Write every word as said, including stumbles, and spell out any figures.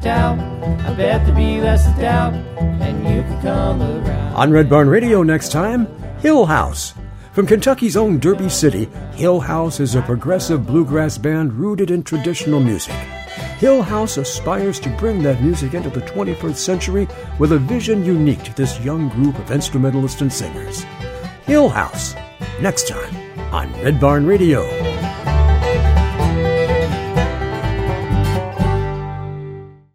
doubt, I bet there'd be less doubt, and you could come around. On Red Barn Radio next time, Hill House. From Kentucky's own Derby City, Hill House is a progressive bluegrass band rooted in traditional music. Hill House aspires to bring that music into the twenty-first century with a vision unique to this young group of instrumentalists and singers. Hill House, next time on Red Barn Radio.